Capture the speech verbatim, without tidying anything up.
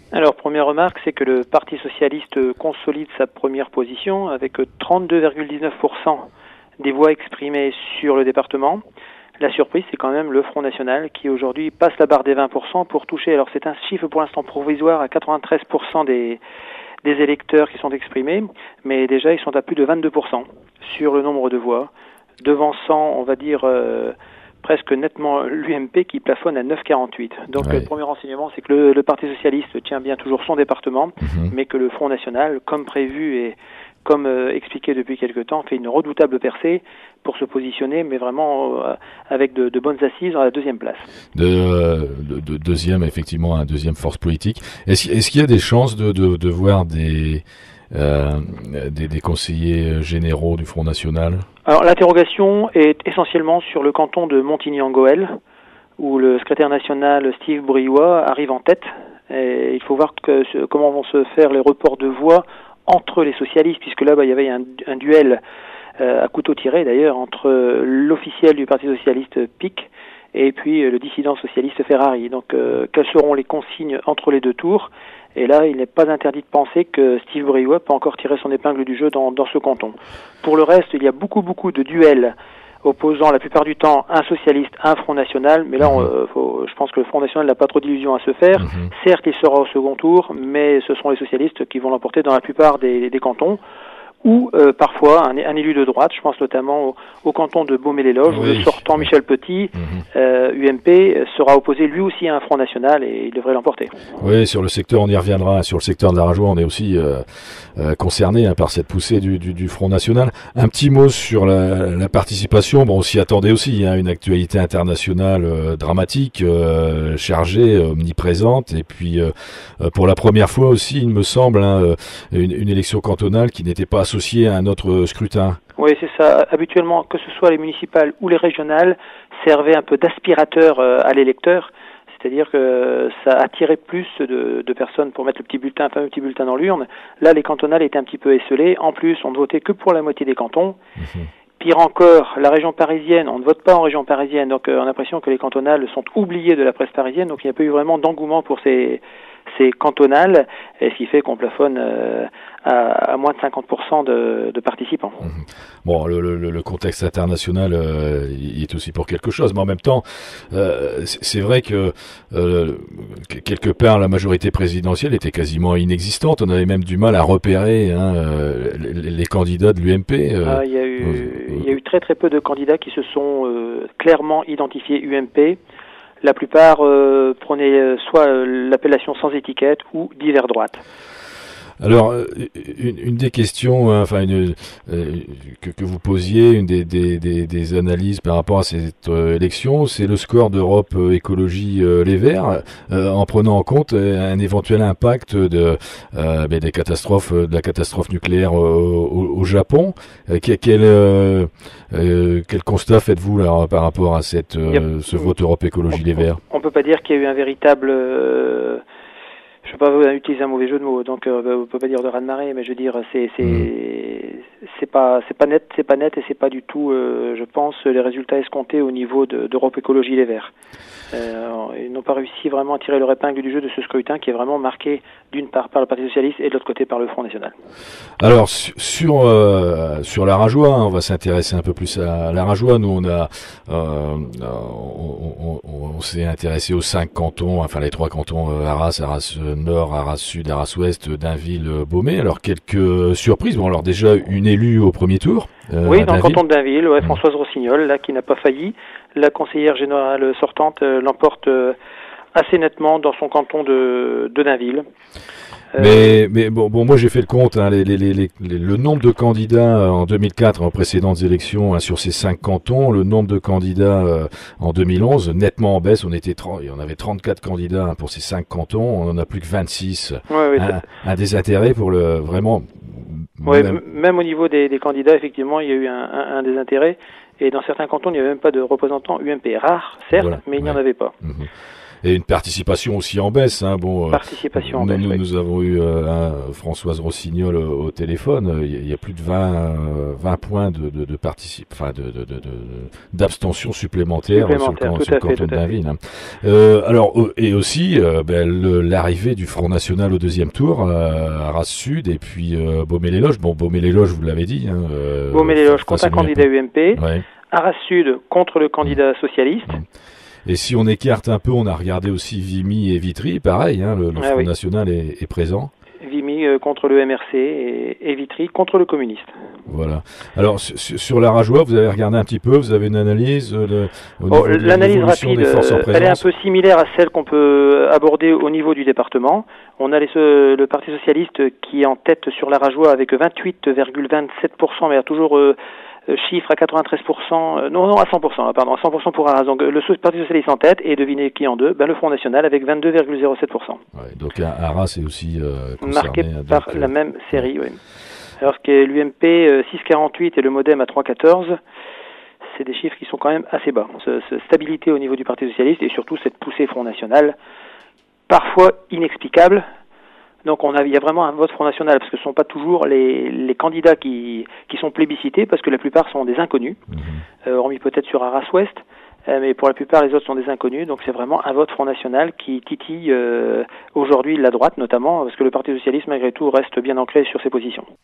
Alors, première remarque, c'est que le Parti socialiste consolide sa première position avec trente-deux virgule dix-neuf pour cent des voix exprimées sur le département. La surprise, c'est quand même le Front National qui aujourd'hui passe la barre des vingt pour cent pour toucher, alors c'est un chiffre pour l'instant provisoire, à quatre-vingt-treize pour cent des, des électeurs qui sont exprimés, mais déjà ils sont à plus de vingt-deux pour cent sur le nombre de voix, devançant, on va dire, euh, presque nettement l'U M P qui plafonne à neuf virgule quarante-huit. Donc ouais. Le premier renseignement, c'est que le, le Parti socialiste tient bien toujours son département, mmh. mais que le Front National, comme prévu et comme euh, expliqué depuis quelque temps, fait une redoutable percée pour se positionner, mais vraiment euh, avec de, de bonnes assises à la deuxième place. De, de, de deuxième, effectivement, un deuxième force politique. Est-ce, est-ce qu'il y a des chances de, de, de voir des, euh, des, des conseillers généraux du Front National ? Alors l'interrogation est essentiellement sur le canton de Montigny-en-Gohelle, où le secrétaire national Steve Briois arrive en tête. Et il faut voir que, comment vont se faire les reports de voix entre les socialistes, puisque là, bah, il y avait un, un duel euh, à couteau tiré d'ailleurs entre l'officiel du Parti socialiste P I C et puis euh, le dissident socialiste Ferrari. Donc, euh, quelles seront les consignes entre les deux tours ? Et là, il n'est pas interdit de penser que Steve Briois peut encore tirer son épingle du jeu dans, dans ce canton. Pour le reste, il y a beaucoup, beaucoup de duels opposant la plupart du temps un socialiste à un Front National, mais là, on, euh, faut, je pense que le Front National n'a pas trop d'illusions à se faire. Mmh. Certes, il sera au second tour, mais ce sont les socialistes qui vont l'emporter dans la plupart des, des cantons, ou euh, parfois un, un élu de droite, je pense notamment au, au canton de Baume-et-les-Loges, oui. où le sortant Michel Petit, mmh. euh, U M P, sera opposé lui aussi à un Front National et il devrait l'emporter. Oui, sur le secteur, on y reviendra, sur le secteur de la Rajoie, on est aussi euh, euh, concerné hein, par cette poussée du, du, du Front National. Un petit mot sur la, la participation, bon, on s'y attendait aussi, hein, une actualité internationale euh, dramatique, euh, chargée, omniprésente, et puis euh, pour la première fois aussi, il me semble, hein, une, une élection cantonale qui n'était pas associé à un autre scrutin. Oui, c'est ça. Habituellement, que ce soit les municipales ou les régionales, servaient un peu d'aspirateur euh, à l'électeur. C'est-à-dire que ça attirait plus de, de personnes pour mettre le petit bulletin, enfin le petit bulletin dans l'urne. Là, les cantonales étaient un petit peu esselées. En plus, on ne votait que pour la moitié des cantons. Mmh. Pire encore, la région parisienne, on ne vote pas en région parisienne. Donc, euh, on a l'impression que les cantonales sont oubliées de la presse parisienne. Donc, il n'y a pas eu vraiment d'engouement pour ces... c'est cantonal, et ce qui fait qu'on plafonne euh, à, à moins de cinquante pour cent de, de participants. Mmh. Bon, le, le, le contexte international, euh, il est aussi pour quelque chose, mais en même temps, euh, c'est, c'est vrai que euh, quelque part, la majorité présidentielle était quasiment inexistante. On avait même du mal à repérer hein, euh, les, les candidats de l'U M P. Euh, ah, il y a eu, euh, il y a eu très très peu de candidats qui se sont euh, clairement identifiés U M P. La plupart euh, prenaient euh, soit euh, l'appellation sans étiquette ou divers droite. Alors, une, une des questions, hein, enfin, une, euh, que, que vous posiez, une des, des, des, des analyses par rapport à cette euh, élection, c'est le score d'Europe euh, Écologie euh, Les Verts, euh, en prenant en compte euh, un éventuel impact de euh, ben, des catastrophes, de la catastrophe nucléaire euh, au, au Japon. Euh, quel, quel, euh, euh, quel constat faites-vous là, par rapport à cette, euh, ce vote Europe Écologie Les Verts ? On peut pas dire qu'il y a eu un véritable euh je ne veux pas utiliser un mauvais jeu de mots, donc euh, on peut pas dire de raz-de-marée, mais je veux dire c'est c'est mmh. c'est pas c'est pas net, c'est pas net et c'est pas du tout, euh, je pense, les résultats escomptés au niveau de, d'Europe Écologie Les Verts. Euh, ils n'ont pas réussi vraiment à tirer leur épingle du jeu de ce scrutin qui est vraiment marqué d'une part par le Parti socialiste et de l'autre côté par le Front National. Alors sur euh, sur la Rajoie, hein, on va s'intéresser un peu plus à la Rajoie. Nous on a euh, on, on, on s'est intéressé aux cinq cantons, enfin les trois cantons euh, Arras, Arras Nord, Arras Sud, Arras Ouest, Dainville, Beaumais. Alors quelques surprises. Bon alors déjà une élue au premier tour. Euh, oui, dans le canton de Dainville, ouais, Françoise Rossignol, là qui n'a pas failli. La conseillère générale sortante euh, l'emporte euh, assez nettement dans son canton de, de Dainville. Euh... Mais, mais bon, bon, moi j'ai fait le compte, hein, les, les, les, les, le nombre de candidats en deux mille quatre, en précédentes élections, hein, sur ces cinq cantons, le nombre de candidats euh, en deux mille onze, nettement en baisse. On était trente, on avait trente-quatre candidats hein, pour ces cinq cantons, on en a plus que vingt-six. Ouais, oui, un, un désintérêt pour le vraiment. Oui, même... même au niveau des, des candidats, effectivement, il y a eu un, un, un désintérêt. Et dans certains cantons, il n'y avait même pas de représentants U M P. Rare, certes, voilà, mais il n'y ouais. en avait pas. Mmh. Et une participation aussi en baisse. Hein. Bon, participation euh, en baisse, nous, oui. nous avons eu euh, un, Françoise Rossignol au, au téléphone. Il y a plus de vingt, vingt points de, de, de particip... enfin, de, de, de, de, d'abstention supplémentaire, supplémentaire sur le, sur le fait, canton de Blainville. Hein. Euh, alors, et aussi euh, ben, le, l'arrivée du Front National au deuxième tour euh, à Arras Sud et puis euh, Beaumais-les-Loges. Bon, Beaumais-les-Loges, vous l'avez dit. Hein, euh, Beaumais-les-Loges contre un candidat U M P. Ouais. Arras Sud contre le candidat mmh. socialiste. Mmh. Et si on écarte un peu, on a regardé aussi Vimy et Vitry, pareil, hein, le, le ah, Front oui. National est, est présent. Vimy euh, contre le M R C et, et Vitry contre le communiste. Voilà. Alors sur, sur la Rajoie, vous avez regardé un petit peu, vous avez une analyse euh, au oh, niveau de l'analyse rapide, des forces en présence. Elle est un peu similaire à celle qu'on peut aborder au niveau du département. On a les, le Parti socialiste qui est en tête sur la Rajoie avec vingt-huit virgule vingt-sept pour cent, mais il y a toujours euh, chiffre à quatre-vingt-treize pour cent, euh, non, non, à cent pour cent, pardon, à cent pour cent pour Arras. Donc le Parti socialiste en tête, et devinez qui en deux, ben, le Front National avec vingt-deux virgule zéro sept pour cent. Ouais, donc Arras est aussi euh, concerné. Marqué donc, par euh, la même série, oui. Alors ce qui est l'U M P euh, six virgule quarante-huit et le Modem à trois virgule quatorze, c'est des chiffres qui sont quand même assez bas. Ce, ce stabilité au niveau du Parti socialiste et surtout cette poussée Front National, parfois inexplicable. Donc on a, il y a vraiment un vote Front National, parce que ce ne sont pas toujours les, les candidats qui, qui sont plébiscités, parce que la plupart sont des inconnus, mmh. euh, hormis peut-être sur Arras-Ouest, euh, mais pour la plupart les autres sont des inconnus, donc c'est vraiment un vote Front National qui titille euh, aujourd'hui la droite notamment, parce que le Parti Socialiste malgré tout reste bien ancré sur ses positions.